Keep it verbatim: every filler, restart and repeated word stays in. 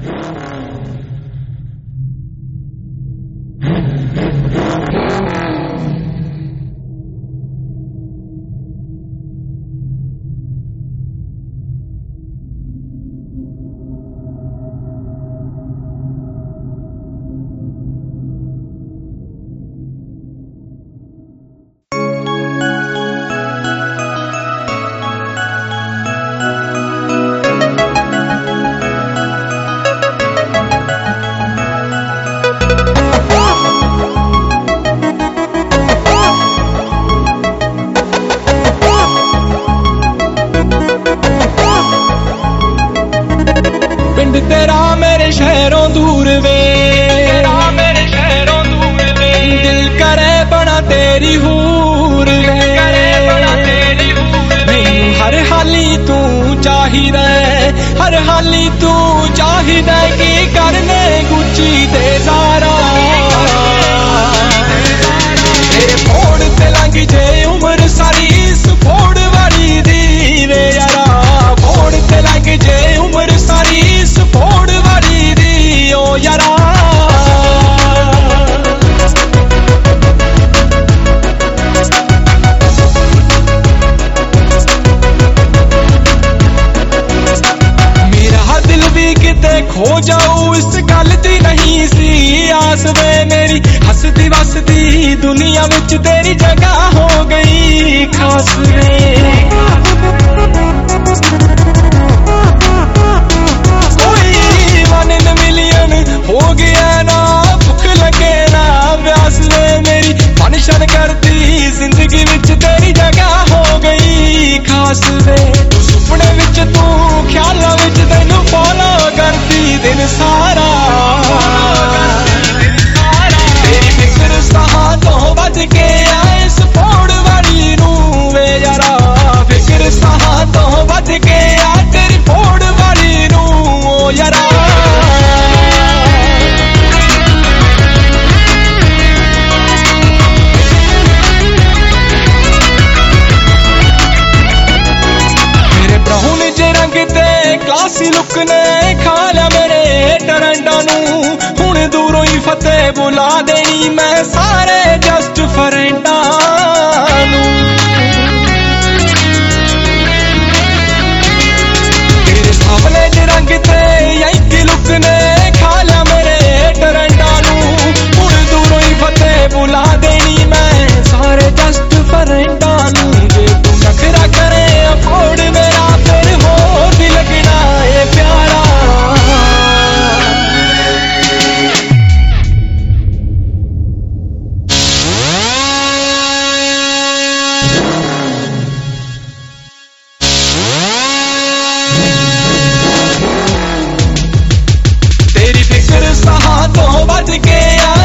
पिंड तेरा मेरे शहरों दूर वे, तेरा मेरे शहरों दूर वे, दिल करे बना तेरी हूर वे, करे बना तेरी हूर वे। हर हाली तू चाहिदा, हर हाली तू चाहिदा की करने गुची ते सारा तेरे फोड़ ते लंघ जे उम्र सारी इस फोड़ वाली दी रे यारा, फोड़ ते लंघ जे उम्र सारी इस फोड़ वाली दी ओ यारा। मेरा दिल भी किते खो जाऊं इस गल दी नहीं सी आस वे, मेरी हसदी वसदी दुनिया विच तेरी जगह हो गई खास वे। कोई वन इन मिलियन हो गया ना, भुख लगे ना प्यास वे, मेरी फंक्शन करती जिंदगी विच तेरी जगह हो गई खास वे। सुपने विच तू ख्यालों विच तैनू फॉलो करती दिन सारा, तेरी फिक्र सहा तो बच के आए इस फोड़ वाली नू वे यारा, फिक्र सहा तो बच के आ तेरी फोड़ वाली नू ओ यारा। मेरे ब्राउन जे रंग ते क्लासी लुक ने खा लिया मेरे टरंडा नू, हुण दूरों ही फतेह बुला देनी मैं सारे जस्ट फरेंडा नू। तेरे सावले जे रंग ते यही लुक ने खा लिया मेरे टरंडा नू, हुण दूरों ही फतेह बुला देनी मैं सारे जस्ट फरेंडा नू। जे तू नखरा करे अफोर्ड मेरा फिर हो भी लगना ए प्यारा, तेरी फिक्र सहा तो बच के आ